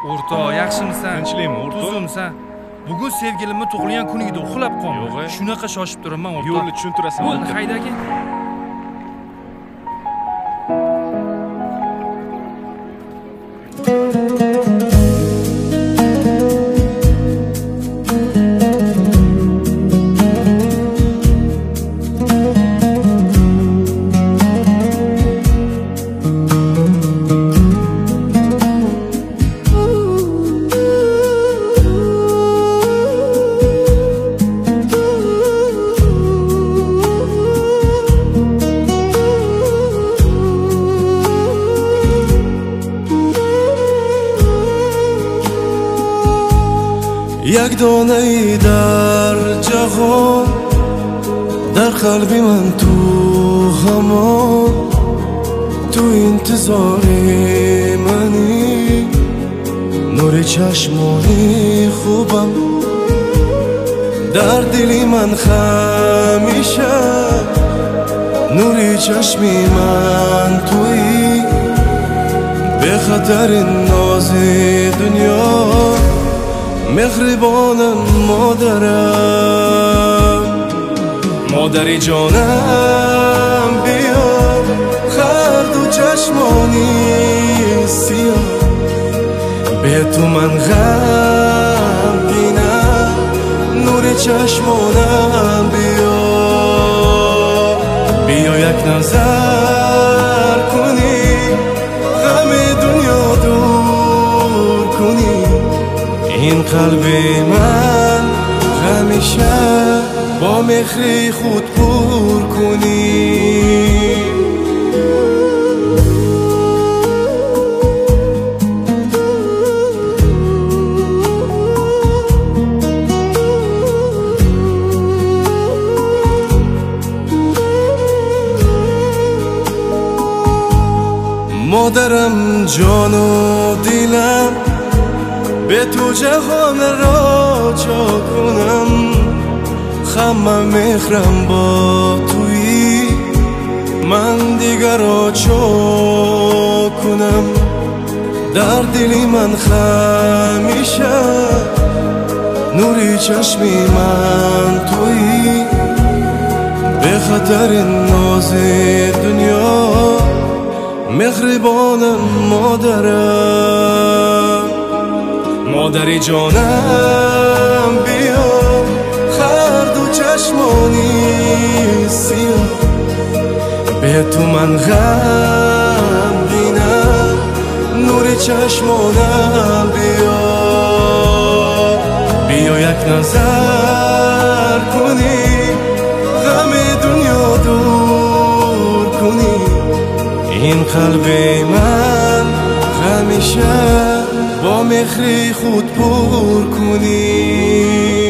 O'rtoq, yaxshimisan? Tinchlikmi, o'rtoq? Tuzumsan. Bugun sevgilimni tug'ilgan kun edi, uxlab qoldim. Yo'q. Shunaqa shoshib turaman, o'rtoq. Yo'lni tushuntirasan. Bo'ldi, haydagin. یک دانه ای در جهان در قلبی من تو همان تو انتظار منی نور چشمانی خوبم در دلی من همیشه نور چشمی من تویی به خاطر ناز دنیا مهربانم مادرم مادر جانم بیا هر دو چشمانی سیاه به تو من غمگینم نور چشمانم بیا بیا یک نظر کنی غم دنیا دور کنی این قلب من همیشه با مهر خود پر کنی مادرم جان و دلم به تو جهان را جا کنم خمم مهرم با تویی من دیگر را چا کنم در دلی من همیشه نوری چشمی من تویی به خاطر ناز دنیا مهربانم مادرم مادر جانم بیا هر دو چشمانی سیاه به تو من غمگینم نور چشمانم بیا بیا یک نظر کنی غم دنیا دور کنی این قلب من همیشه با مهر خود پر کنی